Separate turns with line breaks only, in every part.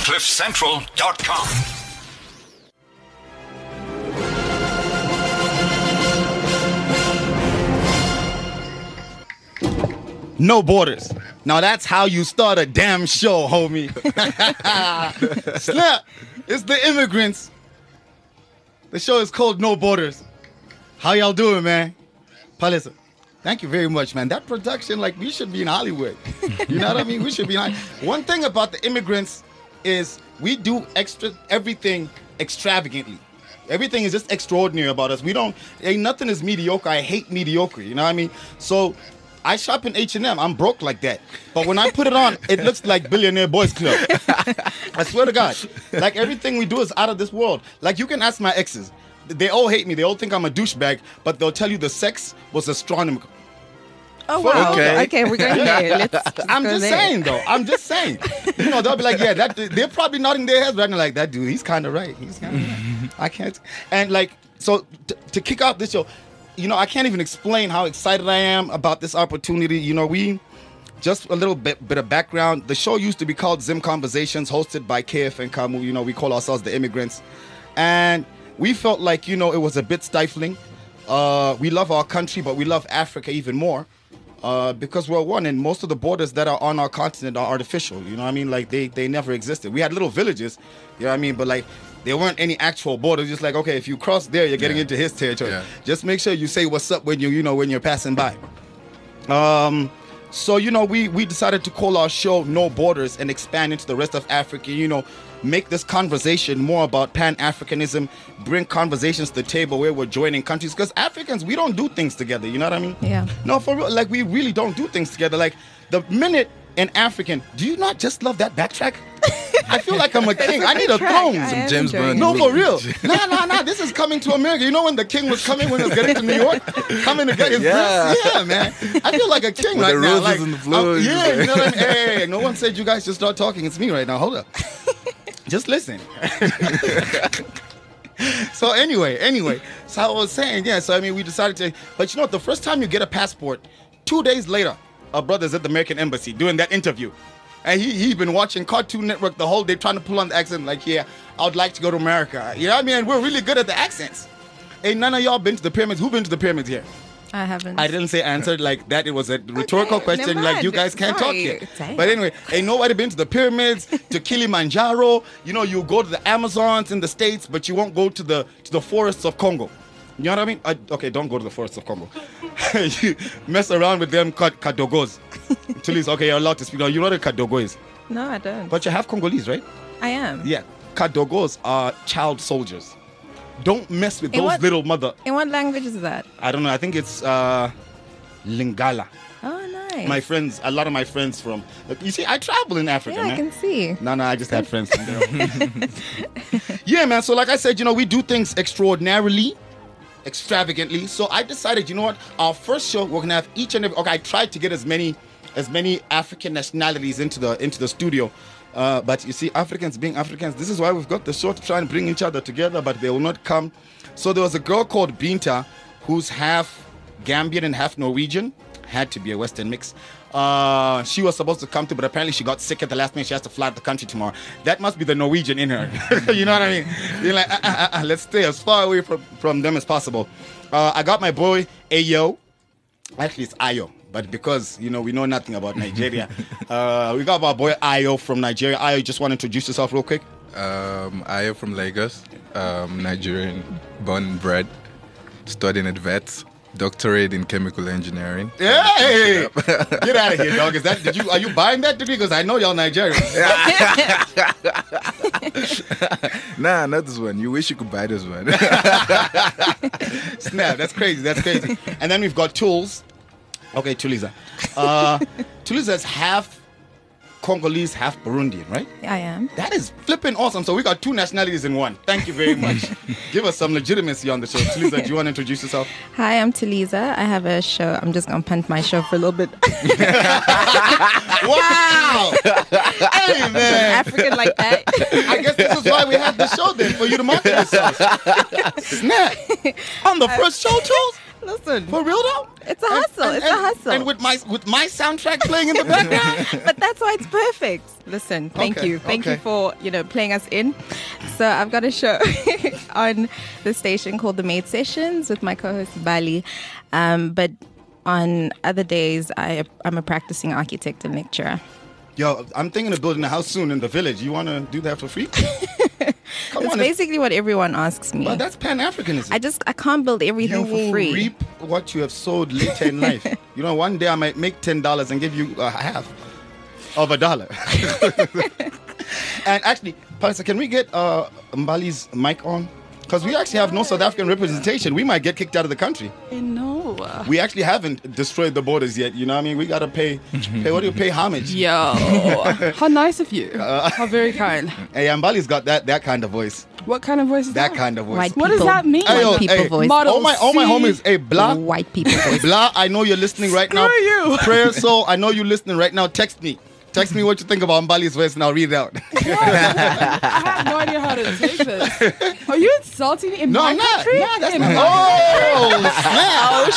CliffCentral.com.
No borders. Now that's how you start a damn show, homie. Snap. It's the immigrants. The show is called No Borders. How y'all doing, man? Palisa, thank you very much, man. That production, like, we should be in Hollywood. You know what I mean? We should be in Hollywood. One thing about the immigrants is we do everything extravagantly. Everything is just extraordinary about us. Ain't nothing is mediocre. I hate mediocre, you know what I mean? So I shop in H&M. I'm broke like that. But when I put it on, it looks like Billionaire Boys Club. I swear to God. Like, everything we do is out of this world. Like, you can ask my exes. They all hate me. They all think I'm a douchebag. But they'll tell you the sex was astronomical.
Oh, wow. Okay, we're going there.
I'm just saying, though. I'm just saying. You know, they'll be like, yeah, they're probably nodding their heads right now like, that dude, he's kind of right. He's kind of right. I can't. And, like, so to kick off this show, you know, I can't even explain how excited I am about this opportunity. You know, just a little bit of background. The show used to be called Zim Conversations, hosted by KF and Kamu. You know, we call ourselves the immigrants. And we felt like, you know, it was a bit stifling. We love our country, but we love Africa even more. Because we're one, and most of the borders that are on our continent are artificial. You know what I mean? Like, they never existed. We had little villages, you know what I mean? But, like, there weren't any actual borders. Just like, okay, if you cross there, you're getting into his territory. Yeah. Just make sure you say what's up when when you're passing by. So, you know, we decided to call our show No Borders and expand into the rest of Africa, you know, make this conversation more about Pan-Africanism, bring conversations to the table where we're joining countries. Because Africans, we don't do things together, you know what I mean?
Yeah.
No, for real, like, we really don't do things together. Like, the minute an African, do you not just love that backtrack? I feel like I'm a king. I need a throne.
Some James Bond.
No, for real. Nah. This is coming to America. You know when the king was coming when he was getting to New York? Coming to get his prince? Yeah, man. I feel like a king right now.
Like, on the floor.
Yeah, you know what I mean? Hey, no one said you guys should start talking. It's me right now. Hold up. Just listen. So anyway. So I was saying, yeah, so I mean, we decided to, but you know what? The first time you get a passport, 2 days later, our brother's at the American Embassy doing that interview. And he'd been watching Cartoon Network the whole day trying to pull on the accent like, yeah, I would like to go to America. You know what I mean? We're really good at the accents. Ain't none of y'all been to the pyramids? Who been to the pyramids here?
I haven't.
I didn't say answered like that. It was a rhetorical question. Like, you guys can't talk here.
Damn.
But anyway, ain't nobody been to the pyramids, to Kilimanjaro. You know, you go to the Amazons in the States, but you won't go to the forests of Congo. You know what I mean? Okay, don't go to the forests of Congo. You mess around with them Kadogos. Tulis, okay, you're allowed to speak. No, you know what a Kadogo is?
No, I don't.
But you have Congolese, right?
I am.
Yeah. Kadogos are child soldiers. Don't mess with those little mother.
In what language is that?
I don't know. I think it's Lingala.
Oh, nice.
My friends, a lot of my friends from... You see, I travel in Africa, man.
I can see.
No, I just had friends from there. Yeah, man. So like I said, you know, we do things extraordinarily, extravagantly. So I decided, you know what? Our first show, we're going to have each and every... Okay, I tried to get as many African nationalities into the studio. But you see, Africans being Africans, this is why we've got the show, to try and bring each other together, but they will not come. So there was a girl called Binta who's half Gambian and half Norwegian. Had to be a Western mix. She was supposed to come to, but apparently she got sick at the last minute. She has to fly out the country tomorrow. That must be the Norwegian in her. You know what I mean? You're like, let's stay as far away from them as possible. I got my boy Ayo. Actually, it's Ayo. But because, you know, we know nothing about Nigeria, we got our boy Ayo from Nigeria. Ayo, just want to introduce yourself real quick.
Ayo from Lagos, Nigerian, born and bred, studying at VETS, doctorate in chemical engineering.
Hey, get out of here, dog. Are you buying that degree? Because I know y'all Nigerians.
Nah, not this one. You wish you could buy this one.
Snap, that's crazy. And then we've got Tools. Okay, Tuliza. Tuliza's half Congolese, half Burundian, right?
I am.
That is flipping awesome. So we got two nationalities in one. Thank you very much. Give us some legitimacy on the show. Tuliza, do you want to introduce yourself?
Hi, I'm Tuliza. I have a show. I'm just going to punt my show for a little bit.
Wow! Hey, man.
African like that.
I guess this is why we have the show then, for you to market yourself. Snap. On the first show, Tools?
Listen,
For real though?
it's a hustle. It's a hustle.
And with my soundtrack playing in the background.
But that's why it's perfect. Listen, thank
Okay,
you. Thank
okay.
you for, playing us in. So I've got a show on the station called The Maid Sessions with my co-host Bali. But on other days, I'm a practicing architect and lecturer.
Yo, I'm thinking of building a house soon in the village. You want to do that for free? Come
It's
on.
basically what everyone asks me.
But that's Pan-Africanism.
I can't build
You
everything
will
for free.
reap what you have sowed later in life. One day I might make $10 and give you half of $1. And actually, Pastor, can we get Mbali's mic on? Because we actually have no South African representation. We might get kicked out of the country.
I know.
We actually haven't destroyed the borders yet. You know what I mean? We got to pay what do you pay homage?
Yo, how nice of you. How very kind.
Hey, Mbali's got that kind of voice.
What kind of voice is
That
that?
kind of voice.
White
What
people,
does that mean?
Hey, yo,
White people
hey,
voice.
Model
all my
C.
homies, hey, Blah.
White people voice.
Blah, I know you're listening right now.
Screw you.
Prayer Soul, I know you're listening right now. Text me. Text me what you think about Mbali's voice and I'll read it out.
I have no idea how to take this. Are you insulting me in
No,
my
I'm not.
country?
Nah, that's
In
not.
my-
Oh, snap.
Oh,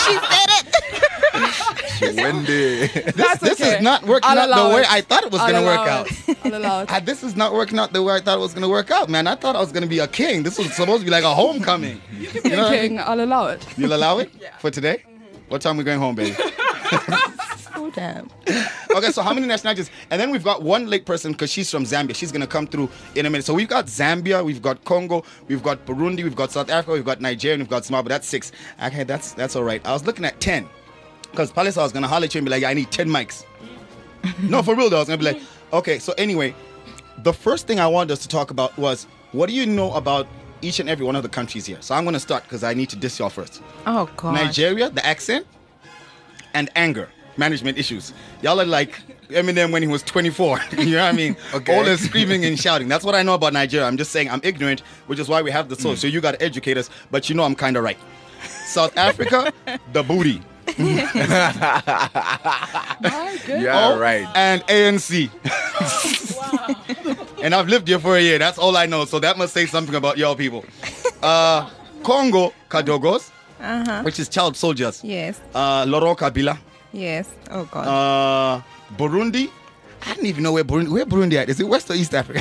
she said it.
Wendy.
That's
This
okay.
is not working
I'll
out
allow
the way
it.
I thought it was
I'll
going to work
allow
out.
it. I'll allow it.
This is not working out the way I thought it was going to work out, man. I thought I was going to be a king. This was supposed to be like a homecoming.
You can be
know what I
king. I'll allow it.
You'll allow it for today? What time we going home, baby?
Oh, damn.
Okay, so how many nationalities? And then we've got one late person because she's from Zambia. She's going to come through in a minute. So we've got Zambia, we've got Congo, we've got Burundi, we've got South Africa, we've got Nigeria, and we've got Zimbabwe. That's 6. Okay, that's all right. I was looking at 10 because Palisa was going to holler at you and be like, I need 10 mics. No, for real though. I was going to be like, okay, so anyway, the first thing I wanted us to talk about was what do you know about each and every one of the countries here? So I'm going to start because I need to diss y'all first.
Oh, God.
Nigeria, the accent, and anger management issues. Y'all are like Eminem when he was 24. You know what I mean?
Okay.
All this screaming and shouting. That's what I know about Nigeria. I'm just saying I'm ignorant, which is why we have the soul. So you got to educate us, but I'm kind of right. South Africa, the booty.
My goodness.
Yeah, right.
And ANC. And I've lived here for a year. That's all I know. So that must say something about y'all people. Congo, Kadogos, which is child soldiers.
Yes.
Loro Kabila.
Yes. Oh, God.
Burundi. I didn't even know where Burundi at. Is it West or East Africa?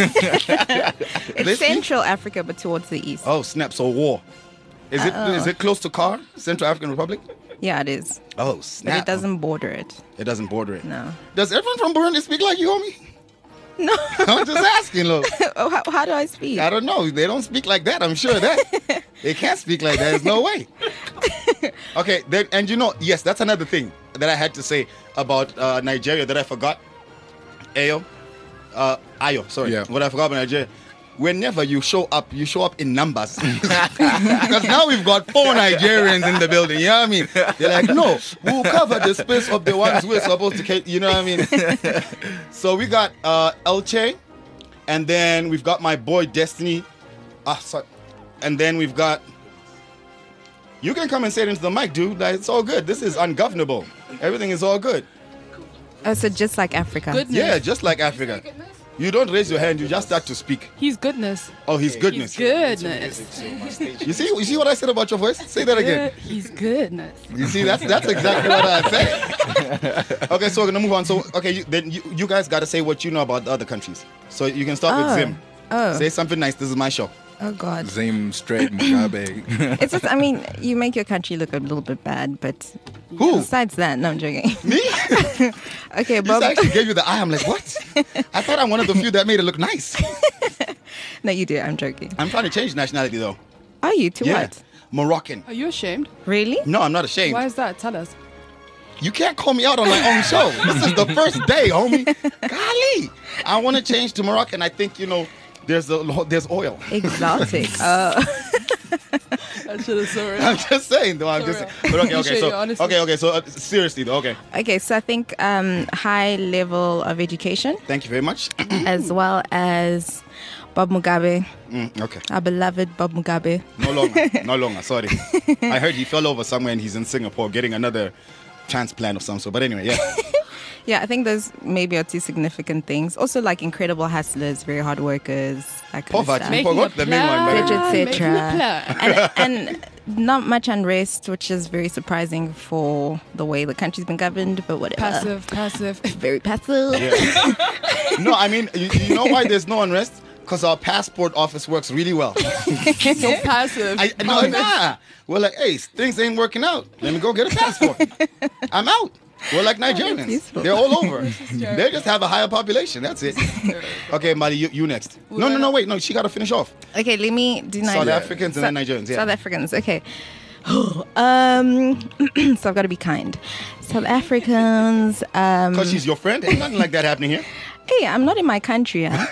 It's
This week?
Central Africa, but towards the east.
Oh, snap. So war. Is it close to CAR, Central African Republic?
Yeah, it is.
Oh,
But
snap.
it doesn't border it.
It doesn't border it.
No.
Does everyone from Burundi speak like you, homie?
No.
I'm just asking, look.
Oh, how do I speak?
I don't know. They don't speak like that. I'm sure that. They can't speak like that. There's no way. Okay, then, and yes, that's another thing that I had to say about Nigeria that I forgot. Ayo, sorry.
Yeah.
What I forgot about Nigeria. Whenever you show up in numbers. Because now we've got 4 Nigerians in the building. You know what I mean? They're like, no, we'll cover the space of the ones we're supposed to. You know what I mean? So we got Elche, and then we've got my boy Destiny. Sorry. And then we've got. You can come and say it into the mic, dude. Like, it's all good. This is ungovernable. Everything is all good.
Oh, so just like Africa.
Goodness.
Yeah, just like Africa. You don't raise your hand, you just start to speak.
He's goodness.
Oh, he's goodness.
He's goodness.
You see what I said about your voice? Say that again.
He's goodness.
You see, that's exactly what I said. Okay, so we're gonna move on. So, okay, then you guys got to say what you know about the other countries. So you can start with Zim.
Oh.
Say something nice. This is my show.
Oh, God.
Zim, straight, Mugabe.
It's just, I mean, you make your country look a little bit bad, but
Who?
besides that, no, I'm joking.
Me?
Okay,
This
Bob.
actually gave you the eye. I'm like, what? I thought I'm one of the few that made it look nice.
No, you do. I'm joking.
I'm trying to change nationality though.
Are you? To what?
Moroccan.
Are you ashamed?
Really?
No, I'm not ashamed.
Why is that? Tell us.
You can't call me out on my own show. This is the first day, homie. Golly. I want to change to Moroccan. I think, there's oil.
Exotic.
I should have sorry.
I'm just saying, though. But okay.
Appreciate
So
you, honestly.
okay. So seriously, though. Okay.
Okay, so I think high level of education,
Thank you very much.
as well as Bob Mugabe,
Okay.
our beloved Bob Mugabe.
No longer. Sorry. I heard he fell over somewhere and he's in Singapore getting another transplant of some sort. But anyway, yeah.
Yeah, I think those maybe are two significant things. Also, like incredible hustlers, very hard workers, that kind of
Poverty.
stuff.
Making
Forgot
a
the main one,
plan,
man.
Etc.
making a plan.
and not much unrest, which is very surprising for the way the country's been governed, but whatever.
Passive.
Very passive.
Yeah. No, I mean, you know why there's no unrest? Because our passport office works really well.
So passive.
Nah. We're like, hey, things ain't working out. Let me go get a passport. I'm out. We're like Nigerians.
useful.
They're all over. They just have a higher population. That's it. Okay, Mali, you next. No, wait. No, she got to finish off.
Okay, let me do
South
Nigeria.
Africans and then Nigerians. Yeah.
South Africans, okay. So I've got to be kind. South Africans.
Because she's your friend. Ain't nothing like that happening here.
Hey, I'm not in my country. Huh?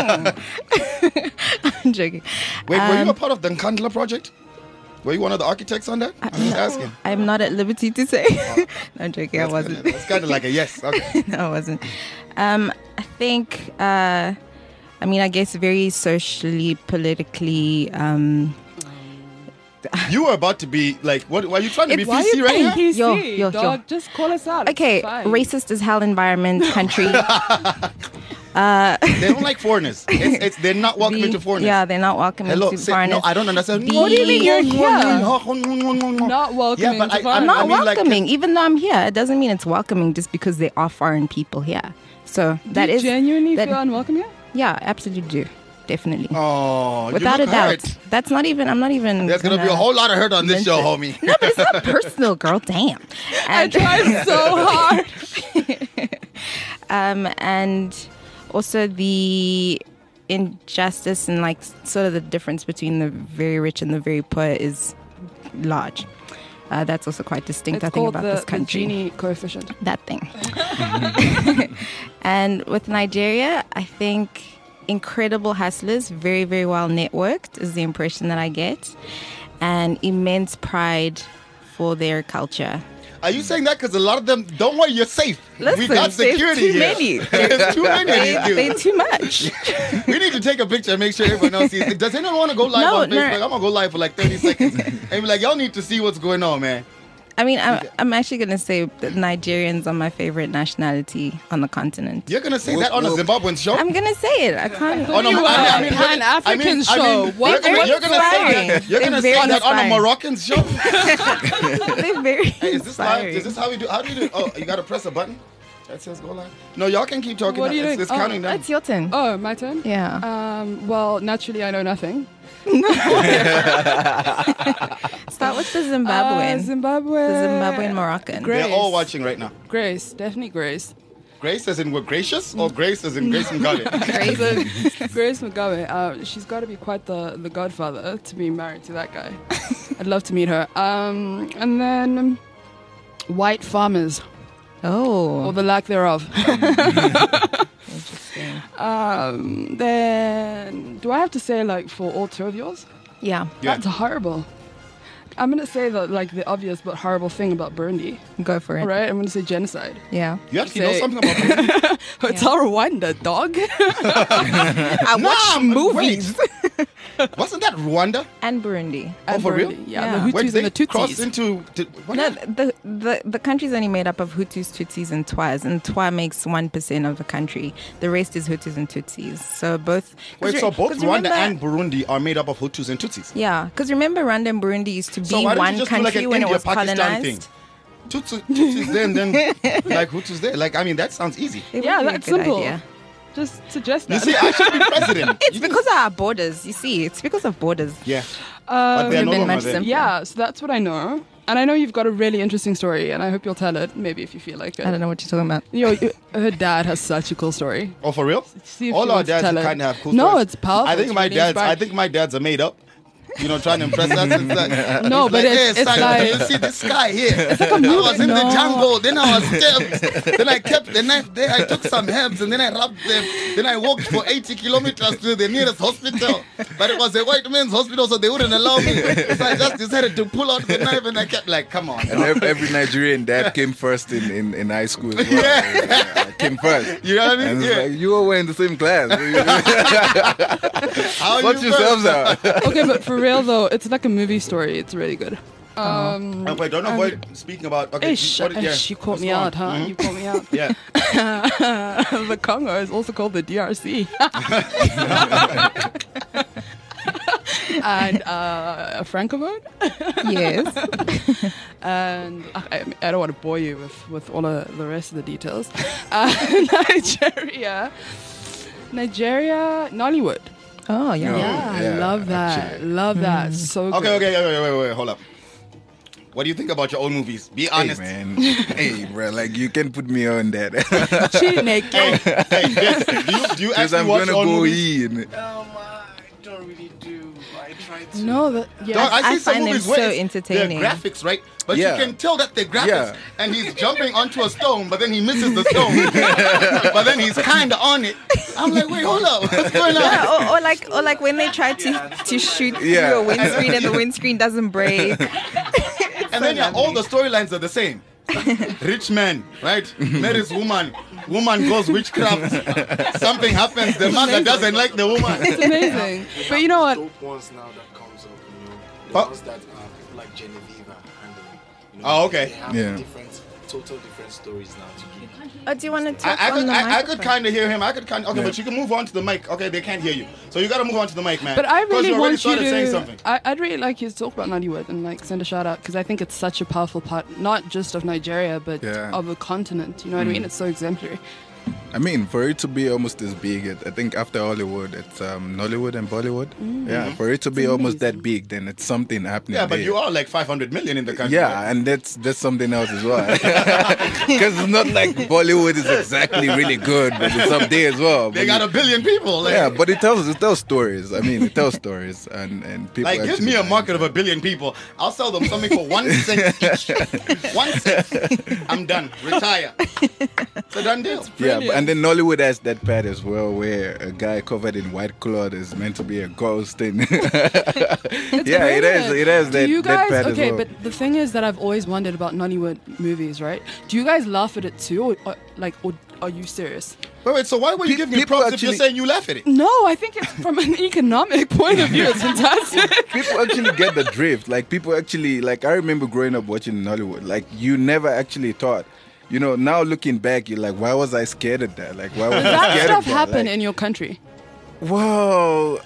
I'm joking.
Wait, were you a part of the Nkandla project? Were you one of the architects on that? I'm just asking.
I'm not at liberty to say. No, I'm joking. I wasn't.
It's kind of like a yes. Okay.
No, I wasn't. I think. I mean, I guess very socially, politically.
You were about to be like, what? Were you trying to be
Why are you
PC right
being
now?
PC,
Yo,
dog? Just call us out. It's
Okay,
fine.
racist as hell environment, country.
They don't like foreigners. They're not welcoming to foreigners.
Yeah, they're not welcoming
Hello,
to
say,
foreigners.
no, I don't understand.
What do you mean
you're here?
Not
Not welcoming
Yeah, but
to
I
foreigners.
I'm not
mean, like,
welcoming. Even though I'm here, it doesn't mean it's welcoming just because there are foreign people here. So
Do
that
you
is
genuinely
that-
feel unwelcome here?
Yeah, absolutely do. Definitely.
Oh,
Without
you
a
look
doubt.
hurt.
That's not even, I'm not even.
There's gonna be a whole lot of hurt on this show, homie.
No, but it's not personal, girl. Damn.
I
And,
tried so hard.
and also the injustice and like sort of the difference between the very rich and the very poor is large. That's also quite distinct,
It's
I think,
called
about
the
this country.
Gini coefficient.
That thing. And with Nigeria, I think incredible hustlers, very, very well networked is the impression that I get, and immense pride for their culture.
Are you saying that because a lot of them? Don't worry, you're safe. we
Listen,
got security
there's too
here.
many.
There's too many of these
They're
dudes.
too much.
We need to take a picture and make sure everyone else sees it. Does anyone want to go live on
No.
Facebook? I'm gonna go live for like 30 seconds and be like, y'all need to see what's going on, man.
I mean, I'm actually going to say that Nigerians are my favorite nationality on the continent.
You're gonna say that on a Zimbabwean show?
I'm going to say it. I can't.
On a-
You are a Pan-African show. What?
You're gonna say that. You're
They're
gonna say
very
that on a
inspiring.
Moroccan show.
They're very
Hey, is this live?
inspiring.
Is this how we do? How do you do? Oh, you gotta press a button that says go live. No, y'all can keep talking.
What are you
It's,
doing?
it's
Oh,
counting down.
It's your turn.
Oh, my turn?
Yeah.
Well, naturally, I know nothing.
Start with the Zimbabwean.
Zimbabwe.
The Zimbabwean Moroccan.
Great.
They're all watching right now.
Grace. Definitely Grace.
Grace as in we're gracious, or Grace as in Grace Mugabe?
Grace Mugabe. She's got to be quite the godfather to be married to that guy. I'd love to meet her. And then white farmers,
Oh.
or the lack thereof.
Interesting.
Then, do I have to say like for all two of yours?
Yeah.
Yeah.
That's horrible. I'm gonna say the obvious but horrible thing about Burundi.
Go for it.
All right, I'm gonna say genocide.
Yeah.
You actually know
Say-
something about Burundi?
Hotel Rwanda, dog.
I watch movies.
Wasn't that Rwanda?
And Burundi.
Oh, for real?
Yeah,
Yeah.
the
Where
Hutus
did
and
they
the
cross
Tutsis.
into? What
No,
happened?
the country's only made up of Hutus, Tutsis, and Twas, and Twa makes 1% of the country. The rest is Hutus and Tutsis. So both.
Wait, so both
'cause
Rwanda
remember-
and Burundi are made up of Hutus and Tutsis.
Yeah, because remember, Rwanda and Burundi used to be
So why don't
one
you just do like
country
an
when it
India
was
Pakistan
colonized.
thing? Tutsis there and then like Hutus there. Like I mean, that sounds easy.
It
Yeah,
would be a
that's
good
simple.
idea.
Just suggest
You
that.
see, I should be president.
It's because of our borders. You see, it's because of borders.
Yeah, but they're
Would've
no
been
longer
much
there.
simpler.
Yeah, so that's what I know. And I know you've got a really interesting story, and I hope you'll tell it, maybe if you feel like it.
I don't know what you're talking about.
Her dad has such a cool story.
Oh, for real?
See if
All
she
our
wants to
dads
tell it.
kind of have cool
No,
stories.
it's powerful.
I think
It's
my
really
dad's.
inspiring.
I think my dad's are made up. You know, trying to impress us. It's like,
No,
he's
but
like,
it's
hey, son,
like-
you see this guy here. I was in the
No.
jungle. Then I was stabbed. Then I kept the knife there. I took some herbs and then I rubbed them. Then I walked for 80 kilometers to the nearest hospital. But it was a white man's hospital, so they wouldn't allow me. So I just decided to pull out the knife and I kept like, come on.
And every Nigerian dad came first in high school as well. Yeah, came first.
You know what I mean?
And it's
Yeah.
like, you all were in the same class.
How
Sort
you
yourselves
first?
out.
Okay, but for real though, it's like a movie story. It's really good.
Wait, don't avoid speaking about. Okay,
Ish, you caught me out, huh? You caught me out.
Yeah.
The Congo is also called the DRC. And Francophone.
Yes.
And I don't want to bore you with all of the rest of the details. Nigeria, Nollywood.
Oh, yeah.
Yeah,
Yeah,
I love that.
actually.
Love that. So good.
Okay, wait, hold up. What do you think about your own movies? Be
Hey
honest.
man, hey bro, like you can put me on that.
Chineke.
Hey, yes. Do you
Because
actually
I'm
watch
gonna
your own
go
movies?
in.
I don't really do. I try to.
No, that
Dog,
yeah.
I see
I
some
find them
movies
so
where
entertaining.
they're graphics, right? But
Yeah.
you can tell that they're graphics.
Yeah.
And he's jumping onto a stone, but then he misses the stone. But then he's kind of on it. I'm like, wait, hold up. What's going on?
Yeah, or like when they try to shoot
Yeah.
through a windscreen and the windscreen doesn't break.
And then yeah, all the storylines are the same. Rich man, right? Marries woman. Woman goes witchcraft. Something happens. The mother doesn't like the woman.
It's amazing. But you know what?
Dope ones now that comes up, the
Oh.
ones that people like Genevieve are handling.
Oh, okay.
They have
Yeah.
total different stories now to give.
Oh, do you want to talk
I
on the
could
microphone?
kind of hear him. Okay, but you can move on to the mic. Okay, they can't hear you, so you got to move on to the mic, man.
But I
'Cause
really
you already
want you
started saying
to.
something.
I'd really like you to talk about Nollywood and like send a shout out because I think it's such a powerful part, not just of Nigeria, but
Yeah.
of the continent. You know what I mean? It's so exemplary.
I mean, for it to be almost this big, I think after Hollywood, it's Nollywood and Bollywood. Yeah, for it to be almost that big, then it's something happening.
Yeah, but
there.
you are like 500 million in the country.
Yeah, and that's something else as well. Because it's not like Bollywood is exactly really good, but it's up there as well.
They
But
got
you-
a billion people. Like,
yeah, but it tells stories. I mean, it tells stories, and people.
Like, give
actually
me a
buy
market
into
of a billion people. I'll sell them something for 1 cent each. 1 cent. I'm done. Retire. It's a done deal.
Yeah, and then Nollywood has that part as well, where a guy covered in white cloth is meant to be a ghost, and yeah, it has that,
Do you
that
guys?
part
Okay,
as well.
but the thing is that I've always wondered about Nollywood movies, right? Do you guys laugh at it too, or are you serious?
Wait, so why would you give me
People
props if you're
actually-
saying you laugh at it?
No, I think it's from an economic point of view. It's fantastic.
People actually get the drift. Like people actually, like I remember growing up watching Nollywood. Like you never actually thought. You know, now looking back, you're like, why was I scared of that? Like, why was I
That
scared
stuff
of that?
happen
Like,
in your country.
whoa.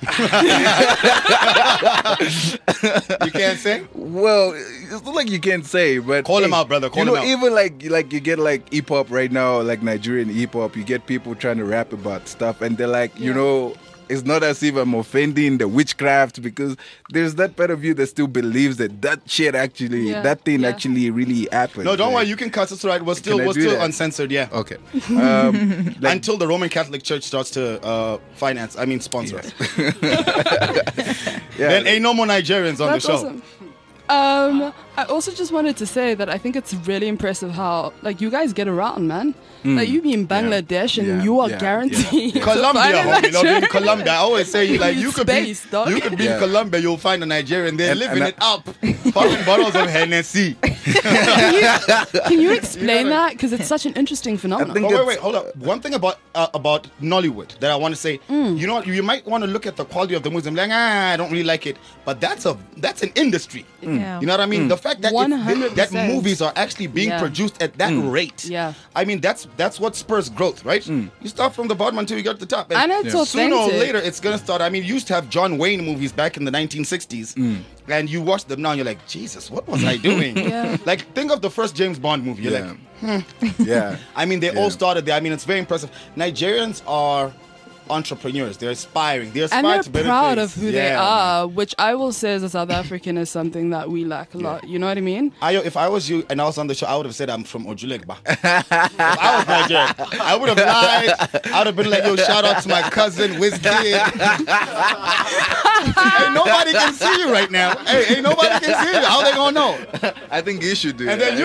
You can't say?
Well, it's not like you can't say, but
Call him out, brother, call
you
him
know,
out.
even like you get like hip hop right now, like Nigerian hip hop, you get people trying to rap about stuff, and they're like, you
Yeah.
know, it's not as if I'm offending the witchcraft, because there's that part of you that still believes that shit actually,
Yeah,
that thing
yeah.
actually really happened.
No, don't
Like,
worry. You can cut us right. We're
Can
still
I do that?
uncensored, yeah.
Okay.
Until the Roman Catholic Church starts to sponsor us.
Yeah.
Then ain't no more Nigerians on
That's
the show.
awesome. I also just wanted to say that I think it's really impressive how like you guys get around, man. Like you be in Bangladesh and
Yeah.
you are
Yeah.
guaranteed. to
Colombia,
find a
homie, not in
Nigerian.
Colombia. I always say, like, you could
Space,
be,
dog.
you could be in
Yeah.
Colombia, you'll find a Nigerian. They're
And-
living
and
it up, popping bottles of Hennessy.
Can you explain that? Because it's such an interesting phenomenon.
think-
Oh, wait, hold up. One thing about Nollywood that I want to say, you know what? You might want to look at the quality of the movies and be like, I don't really like it, but that's an industry.
Yeah.
You know what I mean? The fact that
100%.
that movies are actually being
Yeah.
produced at that rate.
Yeah.
I mean, that's what spurs growth, right? You start from the bottom until you get to the top.
And it's
sooner or
authentic.
later, it's gonna start. I mean, you used to have John Wayne movies back in the 1960s, and you watch them now, and you're like, Jesus, what was I doing?
Yeah.
Like, think of the first James Bond movie. You're like,
Yeah.
I mean, they
Yeah.
all started there. I mean, it's very impressive. Nigerians are entrepreneurs. They're aspiring. They're
And
aspiring
they're
to better
proud
things.
of who they
Yeah,
are, which I will say as a South African is something that we lack a lot. You know what I mean?
If I was you and I was on the show, I would have said I'm from Ojulegba. If I was Nigerian, I would have lied. I would have been like, yo, shout out to my cousin, Wizkid. Hey, nobody can see you right now. Hey, nobody can see you. How they gonna know?
I think you should do
And
that.
then you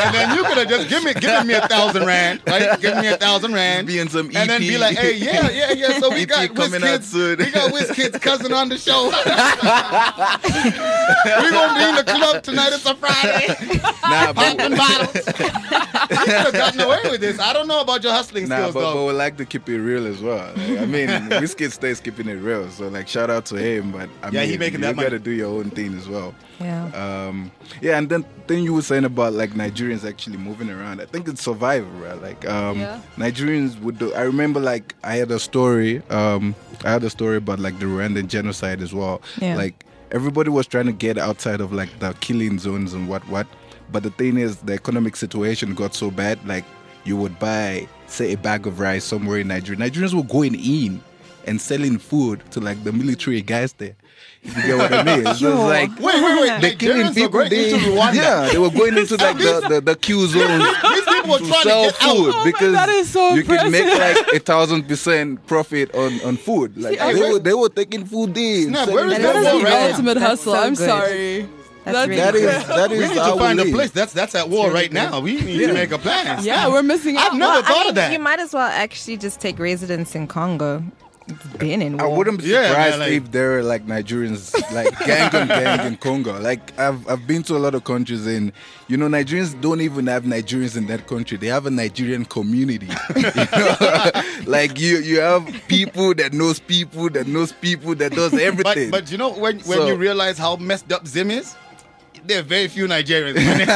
could have just given me 1,000 rand, right? Give me 1,000 rand.
Be in some
And then
EP.
be like, hey, yeah, Yeah. So we
EP
got
coming out
WizKid's,
soon.
we got WizKid's cousin on the show. We're gonna be in the club tonight. It's a Friday.
Nah,
Popping bottles. You could have gotten away with this. I don't know about your hustling
Nah,
skills,
but
though.
we like to keep it real as well. Like, I mean, WizKid stays keeping it real. So, like, shout out to him. But I
Yeah,
mean,
he making that
you
money.
gotta do your own thing as well.
Yeah.
Yeah, and then you were saying about like Nigerians actually moving around. I think it's survival, right? Like,
Yeah.
Nigerians would do. I remember like I had a story. I had a story about like the Rwandan genocide as well.
Yeah.
Like everybody was trying to get outside of like the killing zones and what. But the thing is, the economic situation got so bad. Like you would buy, say, a bag of rice somewhere in Nigeria. Nigerians were going in and selling food to like the military guys there. If you get what I mean? So it's like
Wait.
they're killing
Nigerians are
people
going
there.
into Rwanda.
Yeah, they were going into like the Q zones
These people were
to
trying
sell
to get out.
food
my-
because
that is so
you can make
impressive.
like 1,000% profit on food. Like
See,
they were taking food in.
Snap,
selling
where is
it.
that
That is
war
the
right now?
ultimate
That's
hustle.
so
I'm
good.
sorry.
That's really
That
good.
is
We need
how
to find
we
a
live.
place. That's at war right now. We need to make a plan.
Yeah, we're missing out.
I've never
Well,
thought
I mean,
of that.
You might as well actually just take residence in Congo. It's been in
I
war.
wouldn't be
Yeah,
surprised
man, like-
if there are like Nigerians like gang on gang in Congo. Like I've been to a lot of countries and you know Nigerians don't even have Nigerians in that country. They have a Nigerian community. You know? Like you have people that knows people that knows people that does everything.
But you know when
So-
you realize how messed up Zim is, there are very few Nigerians. You know,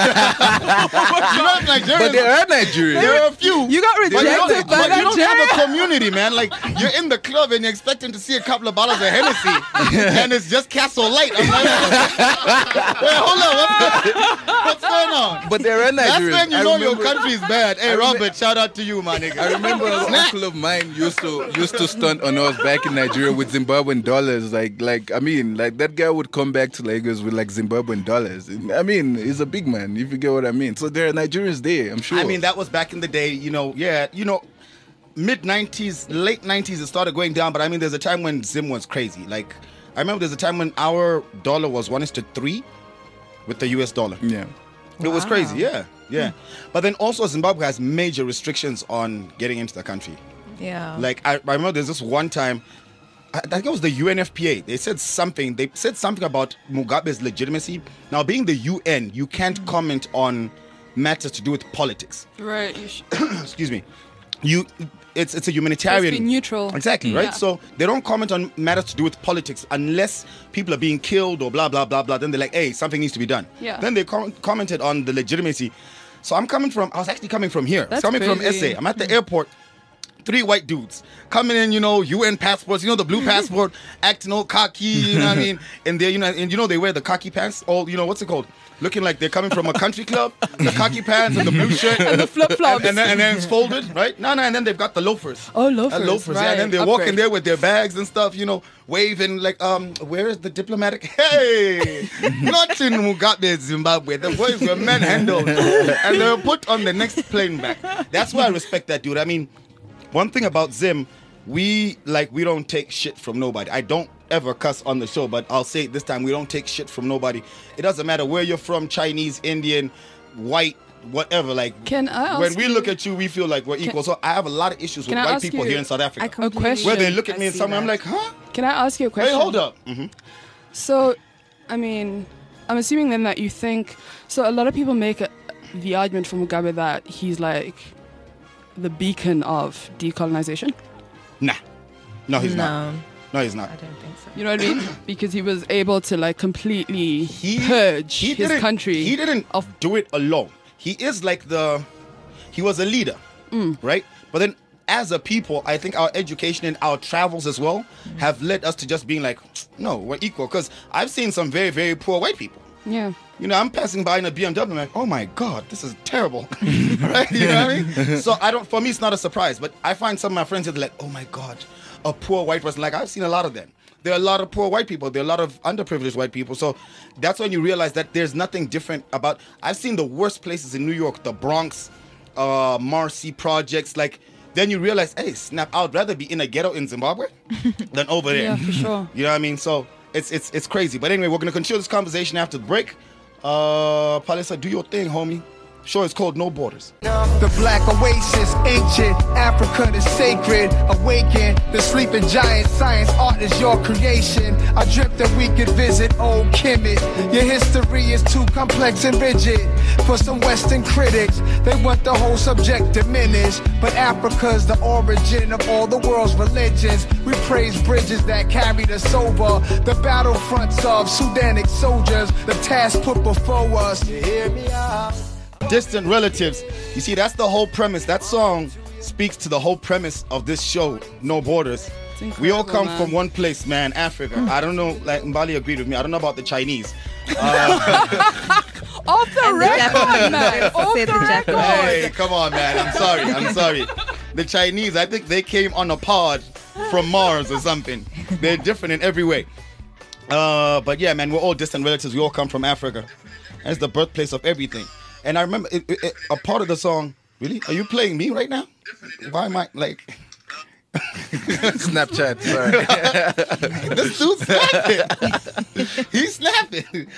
Nigerians.
But there are Nigerians.
There are a few.
You got
But you don't,
rejected by
but you don't
Nigeria.
have a community, man. Like you're in the club and you're expecting to see a couple of bottles of Hennessy, and it's just Castle Light. I'm like, wait, hold on, what's going on?
But there are
That's
Nigerians.
when you
I
know
remember-
your country is bad. Hey,
I remember-
Robert, shout out to you, my nigga.
I remember an uncle of mine used to stunt on us back in Nigeria with Zimbabwean dollars. Like I mean, like that guy would come back to Lagos with like Zimbabwean dollars. I mean, he's a big man, if you get what I mean. So there are Nigerians there, I'm sure.
I mean, that was back in the day, mid 90s, late 90s, it started going down. But I mean, there's a time when Zim was crazy. Like, I remember there's a time when our dollar was 1:3 with the US dollar.
yeah.
It was
Wow.
crazy, yeah. But then also, Zimbabwe has major restrictions on getting into the country.
Yeah.
Like, I remember there's this one time, I think it was the UNFPA. They said something about Mugabe's legitimacy. Now, being the UN, you can't comment on matters to do with politics.
Right. You should
Excuse me. It's a humanitarian.
be neutral.
Exactly, right?
Yeah.
So they don't comment on matters to do with politics unless people are being killed or blah blah blah blah. Then they're like, hey, something needs to be done.
Yeah.
Then they commented on the legitimacy. So I was actually coming from here.
That's
coming from
crazy.
SA. I'm at the airport. 3 white dudes coming in, UN passports, the blue passport, acting all cocky, you know what I mean? And they, they wear the khaki pants, all, what's it called? Looking like they're coming from a country club, the khaki pants and the blue shirt.
And the flip-flops.
And then it's folded, right? No, and then they've got the loafers.
Oh, loafers,
Loafers, yeah.
right.
And then they're walking
Upgrade.
there with their bags and stuff, waving like, where is the diplomatic? Hey! Not in Mugabe, Zimbabwe. The boys were manhandled. And they were put on the next plane back. That's why I respect that dude. I mean, one thing about Zim, we don't take shit from nobody. I don't ever cuss on the show, but I'll say it this time, we don't take shit from nobody. It doesn't matter where you're from, Chinese, Indian, white, whatever. Like,
Can I ask
when we
you-
look at you, we feel like we're equal. So I have a lot of issues with
Can I
white
ask
people
you
here in South Africa.
I completely-
question.
Where they look at me
I
and
see
somewhere, I'm
that.
like, huh?
Can I ask you a
Hey,
question?
hold up.
So, I mean, I'm assuming then that you think. So, a lot of people make the argument for Mugabe that he's like the beacon of decolonization.
Nah. No, he's not.
No,
No, he's not.
I don't think so.
You know what I mean? Because he was able to like completely
He
purge his
didn't-
country.
He didn't do it alone. He is like he was a leader, right? But then as a people, I think our education and our travels as well have led us to just being like, no, we're equal. Because I've seen some very, very poor white people.
Yeah.
I'm passing by in a BMW, I'm like, oh my God, this is terrible. Right? You know what I mean? So for me, it's not a surprise. But I find some of my friends that are like, oh my God, a poor white person. Like, I've seen a lot of them. There are a lot of poor white people. There are a lot of underprivileged white people. So that's when you realize that there's nothing different about. I've seen the worst places in New York, the Bronx, Marcy projects. Like, then you realize, hey, snap! I would rather be in a ghetto in Zimbabwe than over there.
Yeah, for sure.
You know what I mean? So it's crazy. But anyway, we're gonna continue this conversation after the break. Palisa, do your thing, homie. show is called No Borders.
The black oasis, ancient Africa is sacred. Awaken the sleeping giant. Science, art is your creation. I dreamt that we could visit old Kemet. Your history is too complex and rigid for some Western critics. They want the whole subject diminished, but Africa's the origin of all the world's religions. We praise bridges that carried us over the battlefronts of Sudanic soldiers. The task put before us. You hear me out?
Distant relatives. You see, that's the whole premise. That song speaks to the whole premise of this show, No Borders. We all come from one place, man, Africa. I don't know, like Mbali agreed with me. I don't know about the Chinese.
Off the record, man. Off the record.
Hey, come on, man. I'm sorry. The Chinese, I think they came on a pod from Mars or something. They're different in every way. But yeah, man, we're all distant relatives. We all come from Africa. And it's the birthplace of everything. And I remember a part of the song. Really? Are you playing me right now? Why am I like?
Snapchat, sorry.
This dude's snapping. He's snapping.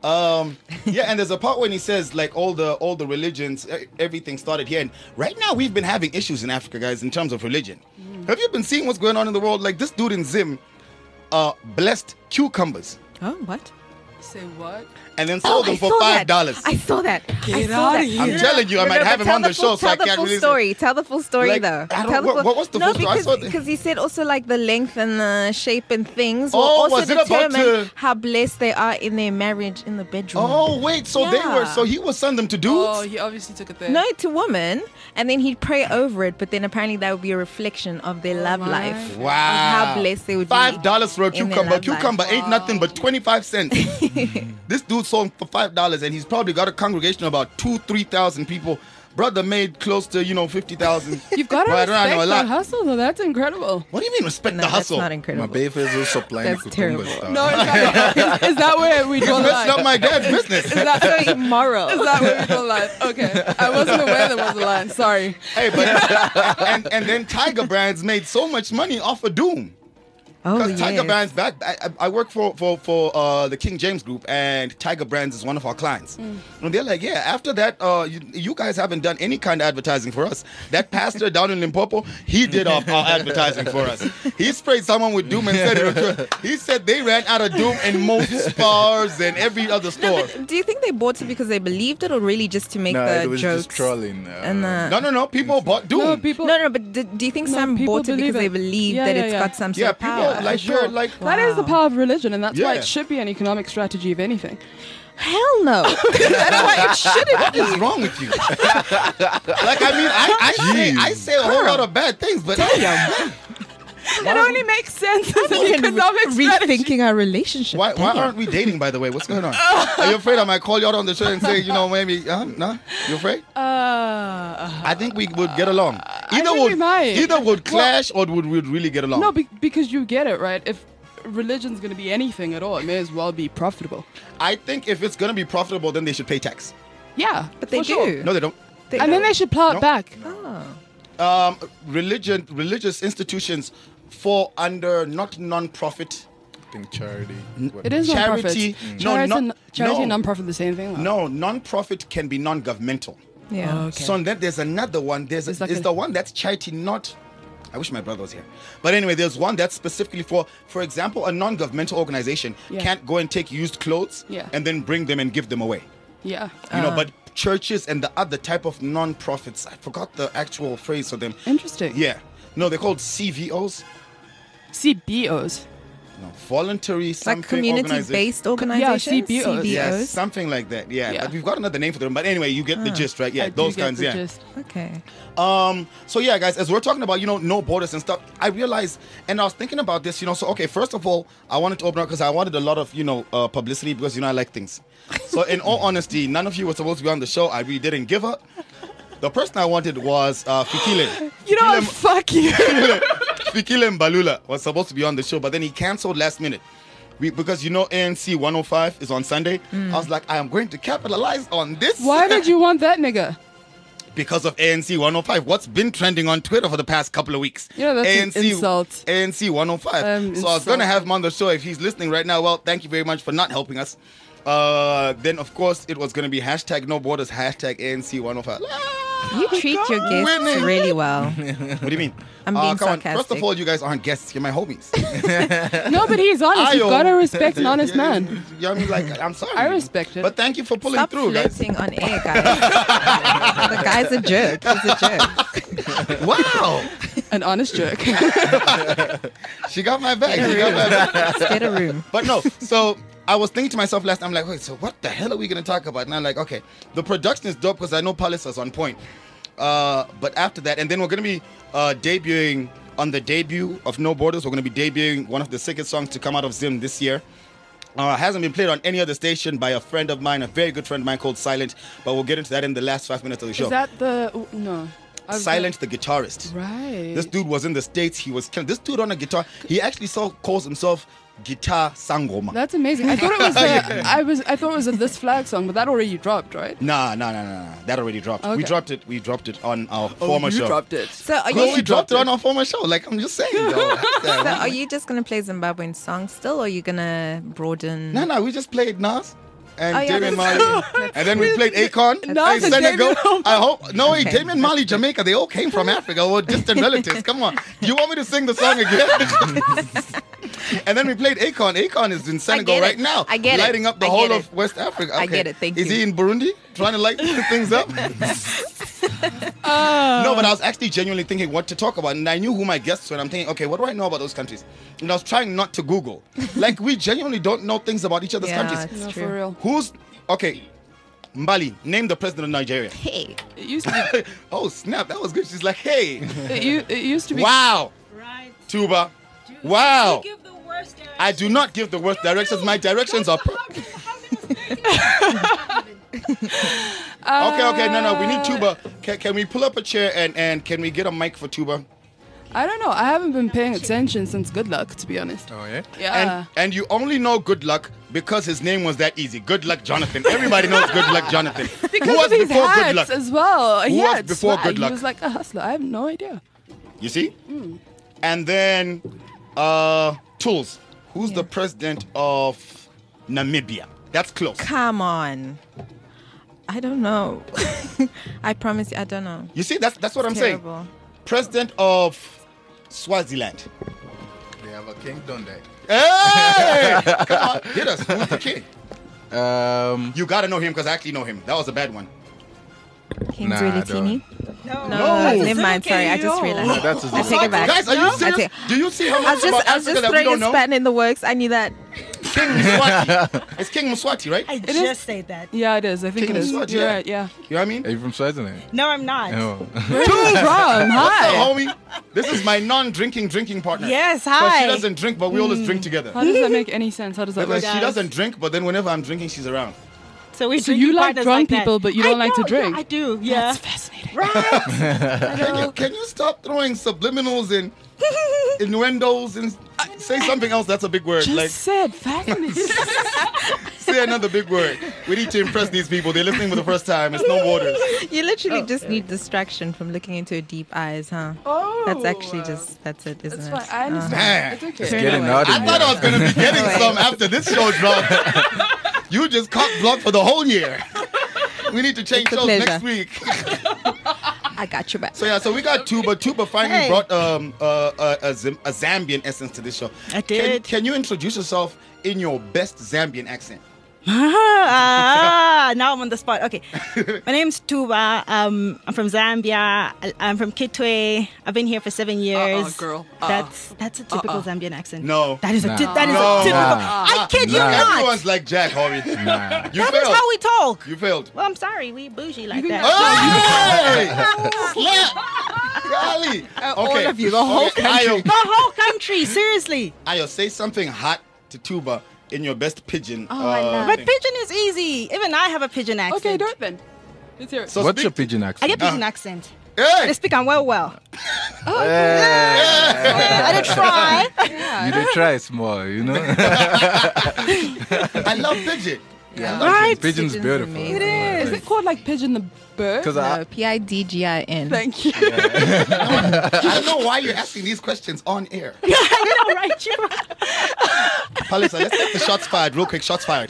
Yeah, and there's a part when he says like all the religions, everything started here. And right now we've been having issues in Africa, guys, in terms of religion. Have you been seeing what's going on in the world? Like this dude in Zim blessed cucumbers.
Oh, what?
Say what?
And then sold them for $5.
I saw that.
Get out of here.
I'm telling you, I might have him on the show, so I can't release it.
Tell the full story,
Like,
though.
I don't-
Tell the
what- what's the full story? I saw
because he said also like the length and the shape and things will
Oh,
also
was it about
determine
to-
how blessed they are in their marriage in the bedroom.
Oh wait, so
Yeah.
so he was selling them to dudes.
Oh, he obviously took it there.
No, to women, and then he'd pray over it, but then apparently that would be a reflection of their love
my.
life.
Wow.
Of how blessed they would be.
$5 for a
in their
cucumber.
love
Cucumber
life.
ain't nothing but 25 cents. This dude sold for $5, and he's probably got a congregation of about 2,000-3,000 people. Brother made close to 50,000.
You've got to
But I know
respect
a
that
lot.
hustle, though. That's incredible.
What do you mean respect
No,
the
that's
hustle?
not
My
incredible.
baby is also supplying
That's
cucumber
terrible.
stuff.
No, is that where we draw the
Messing up
line?
my dad's business.
Is that,
So immoral.
is that where we draw the line? Okay. I wasn't aware there was a line. Sorry.
Hey, but and then Tiger Brands made so much money off of Doom.
Oh,
Because Tiger
yes.
Brands back. I work for the King James Group, and Tiger Brands is one of our clients. And they're like, yeah, after that, you guys haven't done any kind of advertising for us. That pastor down in Limpopo, he did our advertising for us. He sprayed someone with Doom and said it was true. He said they ran out of Doom in most bars and every other store.
Do you think they bought it because they believed it, or really just to make
No,
the
it was
jokes?
just trolling.
And
No. People bought Doom.
No, people.
No, but do you think
No,
some
people
bought it because
believe
they
it.
believe
Yeah,
that
yeah,
it's
yeah.
got some sort
Yeah,
of
people
power?
like
Sure.
you're like.
That is the
Wow.
power of religion, and that's why
Yeah.
it should be an economic strategy of anything.
Hell no. That's why it shouldn't
What is wrong with you? Like, I mean, I say a whole lot of bad things, but
It only makes sense as an economic strategy.
rethinking our relationship.
why aren't we dating, by the way? What's going on? Are you afraid I might call you out on the show and say, maybe, no? You afraid? I think we would get along. Either would clash or would really get along.
No, because you get it, right? If religion's going to be anything at all, it may as well be profitable.
I think if it's going to be profitable, then they should pay tax.
Yeah,
But they
for
do.
sure.
No, they don't.
And then they should plow
No.
it back.
Religious institutions fall under not non-profit.
I think charity.
It is non-profit.
Charity.
Charity and non-profit the same thing. though.
No, non-profit can be non-governmental.
Yeah.
Okay.
So then there's another one. There's
It's like
the one that's charity, not. I wish my brother was here. But anyway, there's one that's specifically for example, a non-governmental organization
Yeah.
can't go and take used clothes
Yeah.
and then bring them and give them away.
Yeah.
But churches and the other type of non-profits, I forgot the actual phrase for them.
Interesting.
Yeah. No, they're called CVOs.
CBOs.
No, voluntary something
Like community-based organizations?
CBOs.
CBOs.
Yes, something like that. Yeah.
Yeah.
But we've got another name for them. But anyway, you get the gist, right? Yeah,
I do
those
get
kinds.
the
Yeah.
gist.
Okay.
So yeah, guys, as we're talking about, no borders and stuff, I realized, and I was thinking about this, so okay, first of all, I wanted to open up because I wanted a lot of, publicity because, I like things. So in all honesty, none of you were supposed to be on the show. I really didn't give up. The person I wanted was Fikile.
You know what? Fuck you.
Fikile Mbalula was supposed to be on the show, but then he canceled last minute. Because ANC 105 is on Sunday. I was like, I am going to capitalize on this.
Why did you want that nigga?
Because of ANC 105. What's been trending on Twitter for the past couple of weeks?
That's an insult.
ANC 105. So I was going to have him on the show if he's listening right now. Well, thank you very much for not helping us. Then of course it was gonna be hashtag No Borders, hashtag ANC 105.
You treat your guests
Winning.
really well.
What do you mean?
I'm being
come on. First
sarcastic.
of all, you guys aren't guests. You're my homies.
No, but he's honest. You've
Ayo.
got to respect an honest man.
You know what I mean? Like, I'm sorry.
I respect it.
But thank you for pulling
Stop
through, guys.
flirting on air, guys. The guy's a jerk. He's a jerk.
Wow.
An honest jerk.
She got my back. She got my back.
Let's get a room.
But no, so I was thinking to myself last time, I'm like, wait, so what the hell are we going to talk about? And I'm like, okay, the production is dope because I know Palisa's on point. But after that, and then we're going to be debuting on the debut of No Borders. We're going to be debuting one of the sickest songs to come out of Zim this year. Hasn't been played on any other station by a friend of mine, a very good friend of mine called Silent. But we'll get into that in the last 5 minutes of the show.
Is that the... No.
Silent, the guitarist.
Right.
This dude was in the States. He was killing. This dude on a guitar. He actually calls himself Guitar Sangoma.
That's amazing. I thought it was I thought it was a This Flag song, but that already dropped, right?
Nah. That already dropped.
Okay.
We dropped it on our former
you
show.
dropped it.
So are
No, we
you
dropped it on our former show. Like, I'm just saying, though.
so are you just gonna play Zimbabwean songs still, or are you gonna broaden?
No, we just played Nas and
Oh, yeah,
Damian
that's
Marley.
true.
And then we played Akon,
Nas and
Senegal.
Damian-
I hope. No,
Okay.
Damian Marley, Jamaica, they all came from Africa. We're distant relatives. Come on. Do you want me to sing the song again? And then we played Akon. Akon is in Senegal
get it.
right now.
I get it.
lighting up the
I
whole
get
of
it.
West Africa.
I
Okay.
get it. Thank
Is
you.
he in Burundi trying to light things up? No, but I was actually genuinely thinking what to talk about. And I knew who my guests were. And I'm thinking, okay, what do I know about those countries? And I was trying not to Google. Like, we genuinely don't know things about each other's
Yeah,
countries.
it's
No,
true.
for real.
Who's... Okay, Mbali, name the president of Nigeria.
Hey,
It used to
Oh, snap. That was good. She's like, hey.
be. It used to be.
Wow.
Right.
Tuba. Wow.
You give the worst directions.
I do not give the worst directions. My directions are... Okay. No. We need Tuba. Can we pull up a chair and can we get a mic for Tuba?
I don't know. I haven't been paying attention since Good Luck, to be honest.
Oh, yeah?
Yeah.
And you only know Good Luck because his name was that easy. Good Luck Jonathan. Everybody knows Good Luck Jonathan.
because
Who was
of his
before Good
hats
Luck?
as well.
Who
He
was
had
before
swag.
Good Luck?
He was like a hustler. I have no idea.
You see? And then Tools. Who's the president of Namibia? That's close.
come on. I don't know. I promise you, I don't know.
You see, that's what I'm
Terrible.
saying. President of Swaziland.
They have a king, don't they?
Hey! Come on, hit us. Who's the king?
You
You gotta know him because I actually know him. That was a bad one.
King's
Nah,
really
I don't.
teeny.
No.
No, never mind. Sorry, I just realized.
that's his
I take it back.
Guys, are you
I
serious?
take-
Do you see how
I
much
was just,
about
I was
Africa
just
that we
throwing
don't
a
know?
span in the works. I knew that.
King Mswati. It's King Mswati, right?
I just said that.
Yeah, it is. I think
King
it is.
Mswati,
You're
yeah.
right. Yeah.
You know what I mean?
Are you from Switzerland?
No, I'm not.
Oh.
Where are you from?
What's up,
Hi.
homie? This is my drinking partner.
Yes,
So
hi.
she doesn't drink, but we always drink together.
How does that make any sense? How does that
Because
work?
she doesn't drink, but then whenever I'm drinking, she's around.
So we
So
drink
you like
partners
drunk
that.
people, but you don't like to drink?
Yeah, I do. Yeah.
That's fascinating.
Can you stop throwing subliminals and innuendos and say something else that's a big word?
Just
Like,
said fascinating.
say another big word. We need to impress these people. They're listening for the first time. It's No Borders.
You literally just need distraction from looking into her deep eyes, huh?
Oh.
That's actually that's it, isn't
It's
it?
fine. I understand.
Man.
It's okay.
It's getting out
I thought I was going to be getting some after this show dropped. You just caught blocked for the whole year. We need to change
It's a
shows
pleasure.
next week.
I got your back.
So we got Tuba. Tuba finally
Hey.
brought a Zambian essence to this show.
I did.
Can you introduce yourself in your best Zambian accent?
Now I'm on the spot. Okay. My name's Tuba. I'm from Zambia. I'm from Kitwe. I've been here for 7 years.
girl.
That's a typical Zambian accent.
No.
That is a
Nah.
that is
No.
a typical.
Nah.
I kid you
Nah.
not.
Everyone's like Jack, Hobby.
Nah.
You
That is
failed.
how we talk.
You failed.
Well, I'm sorry, we bougie like that.
Hey! Slap! Golly.
all of you, the whole
country.
The whole country, seriously.
Ayo, say something hot to Tuba in your best pigeon.
I love
But
thing.
pigeon is easy. Even I have a pigeon accent.
Okay, do it then. Let's hear it.
So
What's
speak-
your pigeon
I
accent?
get pigeon accent.
Hey!
I speak on well.
Oh,
I did try.
You did try small, you know?
I love pigeon.
Yeah,
Right?
Pigeon's
Pigeon's
beautiful.
amazing.
It is. Is it called like Pigeon the Bird?
Because
No, Pidgin.
Thank you.
I don't know why you're asking these questions on air.
I know, right?
Carlissa, let's get the shots fired real quick. Shots fired.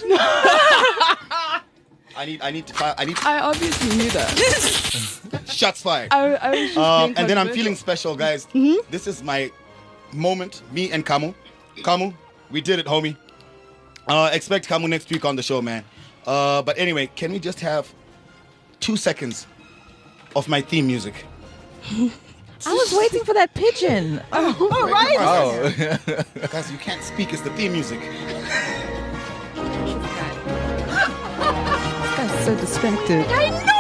I need
I obviously knew that.
shots fired.
I was just being
And then I'm
controversial.
feeling special, guys. This is my moment. Me and Kamu. Kamu, we did it, homie. Expect Kamu next week on the show, man. But anyway, can we just have 2 seconds of my theme music?
I was waiting for that pigeon.
All right.
Oh.
Guys, you can't speak. It's the theme music.
That's so distracted.
I know.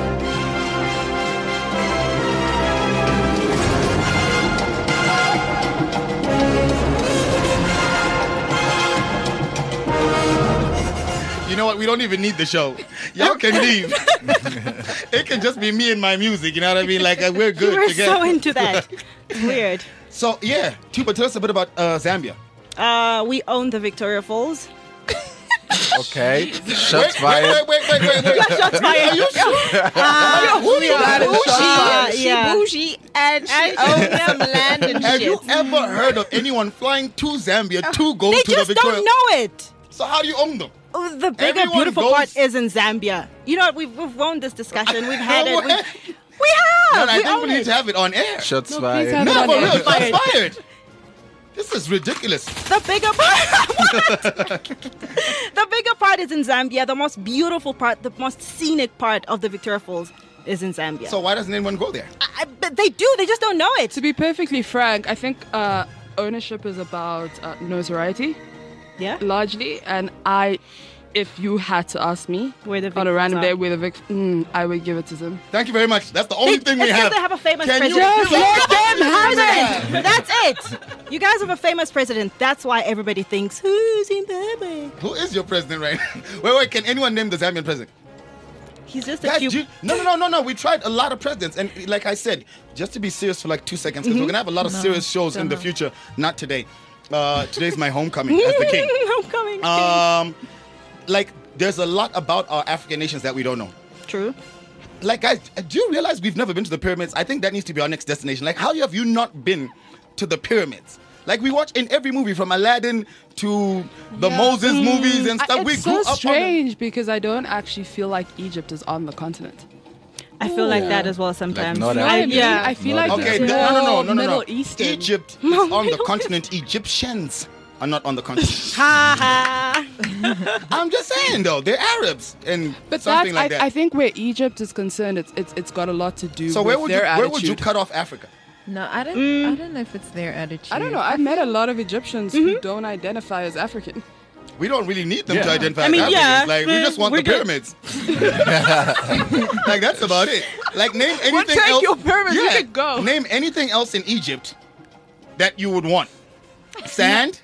You know what? We don't even need the show. Y'all can leave. It can just be me and my music. You know what I mean? Like we're good
You were
together.
so into that. Weird.
So yeah, Tuba, tell us a bit about Zambia.
We own the Victoria Falls.
Okay. Shots fired.
Wait.
Shots fired.
Are you sure?
We are bougie.
She bougie and she owns some land and
Have
shit.
you ever heard of anyone flying to Zambia to go
They
to the
just
Victoria?
don't know it.
So how do you own them?
Oh, the bigger,
Everyone
beautiful
goes-
part is in Zambia. You know what? We've won this discussion. We've had it.
No,
We have.
I
we
think
own
we need
it.
to have it on air.
Shots
No, please
fired.
have
No,
it
for
on
real,
air.
shots fired. This is ridiculous.
The bigger part. The bigger part is in Zambia. The most beautiful part, the most scenic part of the Victoria Falls is in Zambia.
So why doesn't anyone go there?
But they do. They just don't know it.
To be perfectly frank, I think ownership is about notoriety,
Yeah.
largely. And if you had to ask me
Where the
on a
Vic
random
are.
day where the Vic, I would give it to them.
Thank you very much. That's the only thing we
It's 'cause
have.
they have a famous
Can you
president.
give us
Let them have
that?
it. That's it. You guys have a famous president. That's why everybody thinks, who's Zimbabwe?
Who is your president right now? Wait. Can anyone name the Zambian president?
He's just a
Guys,
cute.
no. We tried a lot of presidents. And like I said, just to be serious for like 2 seconds, because we're going to have a lot of serious shows in the future. Not today. Today's my homecoming as the king.
I'm coming.
Like, there's a lot about our African nations that we don't know.
True.
Like, guys, do you realize we've never been to the pyramids? I think that needs to be our next destination. Like, how have you not been to the pyramids? Like, we watch in every movie from Aladdin to the Moses movies and stuff. We
It's
grew
so
up on them.
strange because I don't actually feel like Egypt is on the continent.
I feel like that as well sometimes.
not
You know what I
African.
mean?
Yeah.
I feel
Not
like
Okay,
it's
no.
more Middle Eastern.
Egypt is on the continent. Egyptians are not on the continent.
Ha ha.
I'm just saying, though, they're Arabs and
But
something like that.
I think where Egypt is concerned, it's got a lot to do
So
with
where would
their
you
attitude.
where would you cut off Africa?
No, I don't know if it's their attitude.
I don't know. I've met a lot of Egyptians who don't identify as African.
We don't really need them
Yeah.
to identify
I mean,
as
yeah,
Africans. Like, we just want
we're
the
good.
pyramids. Like, that's about it. Like, name anything
take
else.
your pyramids, you can go.
Name anything else in Egypt that you would want. Sand?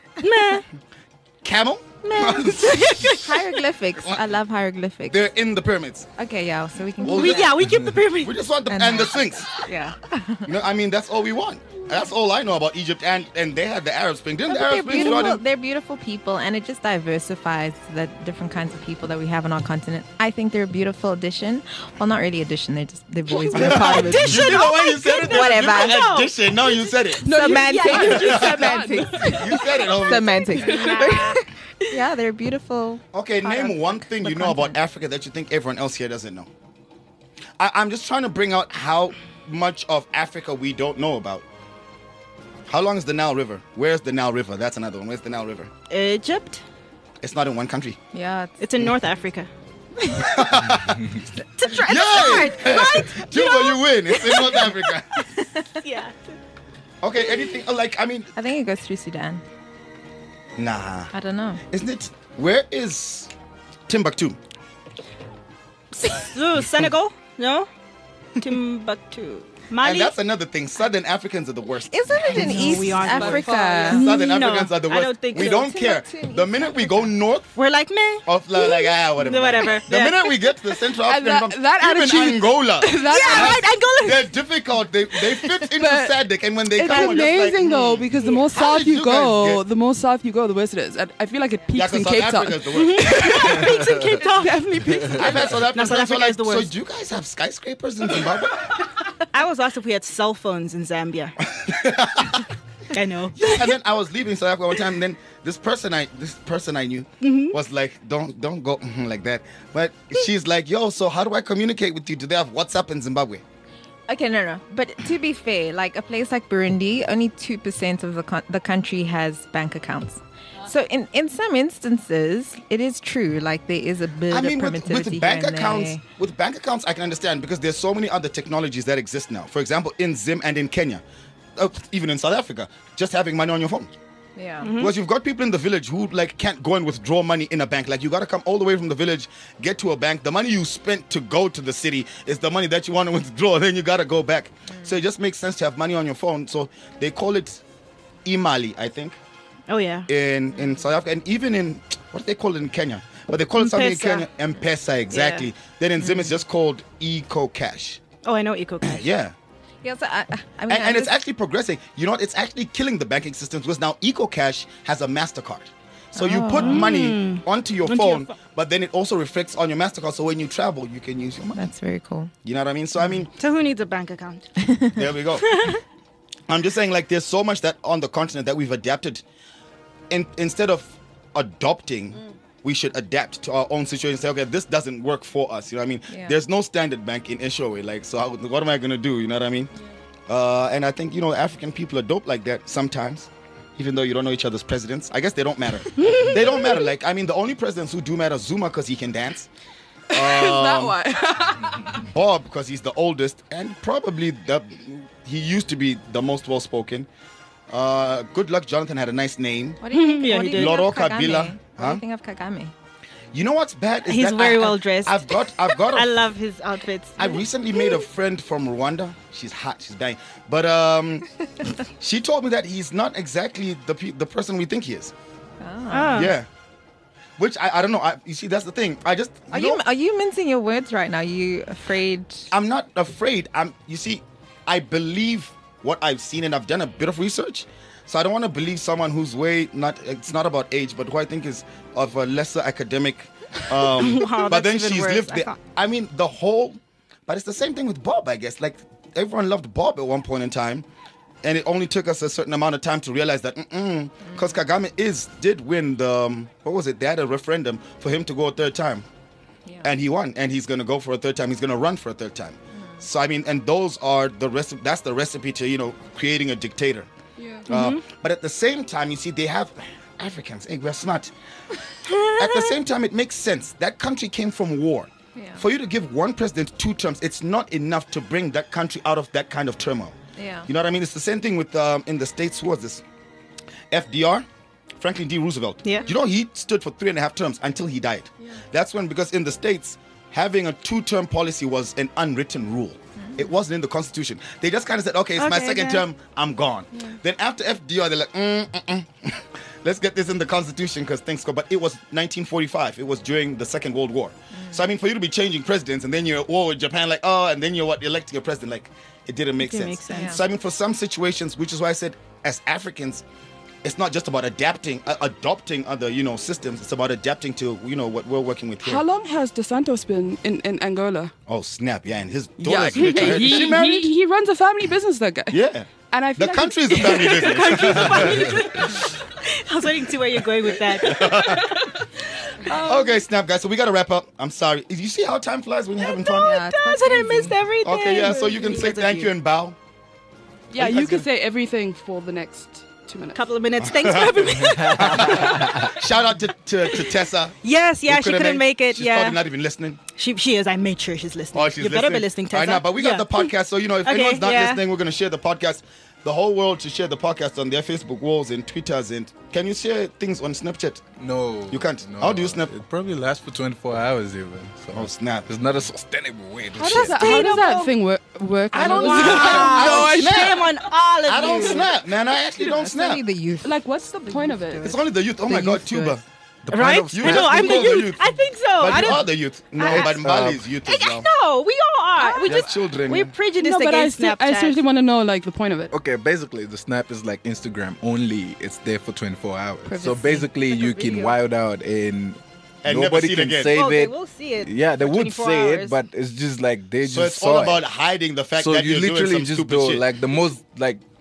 Camel?
Hieroglyphics. I love hieroglyphics.
They're in the pyramids.
Okay, yeah. So we can.
Well,
We keep the pyramid.
We just want the
And-
and the Sphinx.
Yeah.
You know, I mean, that's all we want. That's all I know about Egypt, and they had the Arab Spring. Didn't the
They're
Arab Spring
beautiful.
start in-
They're beautiful people, and it just diversifies the different kinds of people that we have on our continent. I think they're a beautiful addition. Well, not really addition. They've always been a part of it.
You did the way you said it.
Whatever.
You did addition. No, you said it.
Semantics.
You said it, homie.
Semantics. Yeah, they're beautiful.
Okay,
part
name
of
one thing
the
you know about
continent.
Africa that you think everyone else here doesn't know. I'm just trying to bring out how much of Africa we don't know about. How long is the Nile River? Where's the Nile River? That's another one. Where's the Nile River?
Egypt.
It's not in one country.
Yeah.
It's in North Africa.
Yay! Right? Tuba, you win. It's in North Africa.
Yeah.
Okay, anything like, I mean,
I think it goes through Sudan.
nah.
I don't know.
Isn't it? Where is Timbuktu?
Ooh, Senegal? No. Timbuktu. Mali.
And that's another thing. Southern Africans are the worst.
Isn't it in
No,
East
we aren't by
Africa?
far, yeah.
Southern
No,
Africans are the
I
worst.
don't think
we
so.
don't care.
Timbuktu.
The minute we go north
We're like me.
of whatever.
Whatever.
The
Yeah.
minute we get to the Central
And
African,
that
even
attitude-
Angola,
That-
Angola.
they're difficult. They fit into
But
SADC, and when they
It's
come, we're just like,
amazing though because the more
How
south
did
you
you guys
go,
get-
the more south you go, the worse it is. I feel like it
yeah,
peaks in
'cause
Cape
South
Town.
Africa is the worst.
Peaks in Cape Town.
Definitely peaks.
I've had South Africans
South
so
Africa
like,
is the
so
worst.
do you guys have skyscrapers in Zimbabwe?
I was asked if we had cell phones in Zambia. I know.
And then I was leaving South Africa one time, and then this person I knew was like, don't go like that. But she's like, yo, so how do I communicate with you? Do they have WhatsApp in Zimbabwe?
Okay, no. But to be fair, like a place like Burundi, only 2% of the country has bank accounts. So in some instances, it is true. Like there is a bit of primitivity
with bank
here and
accounts,
there.
with bank accounts, I can understand because there's so many other technologies that exist now. For example, in Zim and in Kenya, even in South Africa, just having money on your phone.
Yeah.
Because you've got people in the village who like can't go and withdraw money in a bank. Like you got to come all the way from the village, get to a bank. The money you spent to go to the city is the money that you want to withdraw. Then you got to go back. So it just makes sense to have money on your phone. So they call it imali, I think,
Oh yeah.
in South Africa, and even in what do they call it in Kenya? But they call it something in
M-Pesa.
Kenya, M-Pesa, exactly.
Yeah.
Then in Zim it's just called Eco Cash.
Oh, I know EcoCash.
Yeah.
Yeah, so I mean,
And it's actually progressing. You know what? It's actually killing the banking systems because now EcoCash has a MasterCard. So you put money onto your phone, but then it also reflects on your MasterCard. So when you travel, you can use your money.
That's very cool.
You know what I mean? So I mean,
So who needs a bank account?
there we go. I'm just saying, like, there's so much that on the continent that we've adapted. Instead of adopting, we should adapt to our own situation. Say, okay, this doesn't work for us. You know what I mean?
Yeah.
There's no standard bank in Eshowe. Like, so what am I going to do? You know what I mean? And I think, African people are dope like that sometimes. Even though you don't know each other's presidents. I guess they don't matter. They don't matter. Like, I mean, the only presidents who do matter, Zuma, because he can dance.
Is that why?
Bob, because he's the oldest. And probably he used to be the most well-spoken. Good luck, Jonathan had a nice name.
What do you think?
Yeah,
what
he
do you
did.
think
Loro
of Kagame?
Kabila.
What do
Huh?
you think of Kagame?
You know what's bad? Is
He's
that
very well dressed.
I've got
I
a,
love his outfits.
I recently made a friend from Rwanda. She's hot. She's dying. But she told me that he's not exactly the person we think he is.
Ah.
Yeah. Which I don't know. You see, that's the thing. I just
Are you mincing your words right now? Are you afraid?
I'm not afraid. You see, I believe what I've seen and I've done a bit of research. So I don't want to believe someone who's it's not about age, but who I think is of a lesser academic.
Wow,
but then
that's even
she's
worse.
lived
I
there.
can't-
I mean, but it's the same thing with Bob, I guess. Like everyone loved Bob at one point in time. And it only took us a certain amount of time to realize that, because Kagame did win they had a referendum for him to go a third time.
Yeah.
And he won, and he's going to go for a third time. He's going to run for a third time. So, I mean, and those are that's the recipe to, creating a dictator.
Yeah.
But at the same time, you see, they have Africans. Hey, we're smart. At the same time, it makes sense. That country came from war.
Yeah.
For you to give one president 2 terms, it's not enough to bring that country out of that kind of turmoil.
Yeah.
You know what I mean? It's the same thing with in the States. Who was this? FDR, Franklin D. Roosevelt.
Yeah.
You know, he stood for 3.5 terms until he died. That's when, because in the States, having a 2-term policy was an unwritten rule. It wasn't in the Constitution. They just kind of said, okay, it's my
Okay,
second
yeah.
term, I'm gone. Then after FDR, they're like, let's get this in the Constitution because things go. But it was 1945. It was during the Second World War. So, I mean, for you to be changing presidents and then you're at war with Japan, like, and then you're electing a president, like, it didn't make
Didn't
sense.
make sense.
Yeah.
So, I mean, for some situations, which is why I said, as Africans, it's not just about adopting other, systems. It's about adapting to, what we're working with here.
How long has Dos Santos been in Angola?
Oh, snap. Yeah, and his
Yeah,
daughter's rich. Is she married?
he runs a family business, that guy.
Yeah.
And I feel
The
like
country is a family business.
I was waiting to see where you're going with that.
Okay, Snap, guys. So we got to wrap up. I'm sorry. You see how time flies when you're having fun?
Yeah, it's quite
That's what I
crazy.
missed everything.
Okay, yeah. So you can say
Because of
thank you and bow.
Yeah,
Are you
you
guys
can
gonna-
say everything for the next 2 minutes.
Couple of minutes. Thanks for having me.
Shout out to Tessa.
Yes, yeah,
who
she
couldn't
couldn't make it.
She's
Yeah,
probably not even listening.
she is. I made sure she's listening.
Oh, she's
you better be listening, Tessa.
I know, but we got
Yeah.
the podcast. So, if
Okay,
anyone's not
yeah.
listening, we're going to share the podcast. The whole world should share the podcast on their Facebook walls and Twitters. And can you share things on Snapchat?
No.
You can't?
No.
How do you snap?
It probably lasts for 24 hours even. So
Oh, snap.
It's not a sustainable way to
How
share.
does that thing work?
I don't
Wow.
I don't snap.
Shame on all of
I don't
you.
snap, man. I actually don't
It's
snap.
only the youth.
Like, what's the point of it?
It's only the youth. Oh
The
my God,
youth do
Tuba.
it.
The
Right?
point of
You
I know,
just
I'm the
call the
youth.
youth.
I think so.
But
I
you
don't.
are the youth. No, but Mbali is youth as well.
No, we all are. We
They're
just
children.
we're prejudiced
No, but
against Snapchat.
I seriously want to know, like, the point of it.
Okay, basically the Snap is like Instagram only. It's there for 24 hours. So
Privacy.
basically
Like a
you can
video.
wild out and
And never
nobody
see it
can
again.
save
Oh, they
it.
will see it.
Yeah, they
for
would
24
say
hours.
it, but it's just like they
So
just
it's all
saw
about
it.
hiding the fact
So
that
you
you're doing
literally
some
just
stupid
do
shit.
like the most like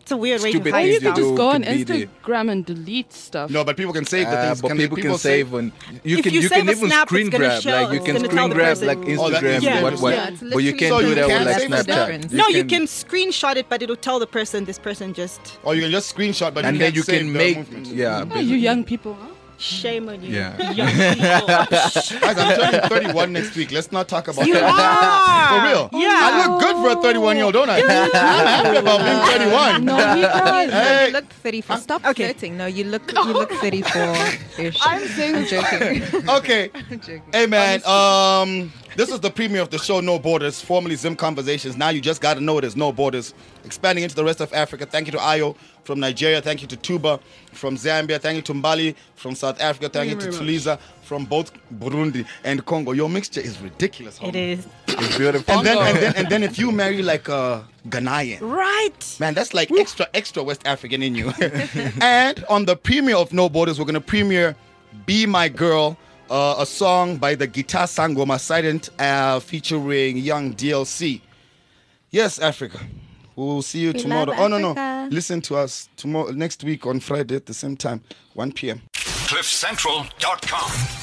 It's a weird way to
Stupid
hide
things
You
you
could
stuff.
just
do
go on
could be the-
Instagram and delete stuff.
No, but people can save the things.
but people can save on. You
If
can
you
you
save
can
a
even
snap,
screen
it's gonna
grab.
show-
Like you
it's
can
gonna tell
screen
the
grab
person.
like
Oh, that
Instagram,
is
Yeah.
what.
Yeah, it's
But you
literally
can't
So
do
you
that with
can't
like
save a snap?
Snapchat.
No, you can screenshot it, but it'll tell the person this person just
Or you can just screenshot, but
and
you
then
can't
you
save
can
the
make
movement.
Oh, you young people, huh?
shame on you.
Yeah.
Young people.
Guys, I'm turning 31 next week. Let's not talk about
You
that.
are.
For real.
Yeah.
I look good for a 31-year-old, don't I? I'm happy about being 31.
No, he does.
Hey.
You look 34. Stop
Okay.
flirting. No, you look 34-ish.
I'm saying
I'm joking.
Okay.
I'm joking.
Hey, man. This is the premiere of the show No Borders, formerly Zim Conversations. Now you just got to know there's no borders. Expanding into the rest of Africa. Thank you to Ayo from Nigeria. Thank you to Tuba from Zambia. Thank you to Mbali from South Africa. Thank you to Tuliza from both Burundi and Congo. Your mixture is ridiculous.
It
homie.
is.
It's beautiful.
And then if you marry like a Ghanaian,
Right.
man, that's like extra West African in you. And on the premiere of No Borders, we're gonna premiere "Be My Girl," a song by the Guitar Sangoma Silent featuring Young DLC. Yes, Africa. We'll see you
We
tomorrow.
love
Oh no.
Africa.
Listen to us tomorrow next week on Friday at the same time, 1 p.m.
CliffCentral.com.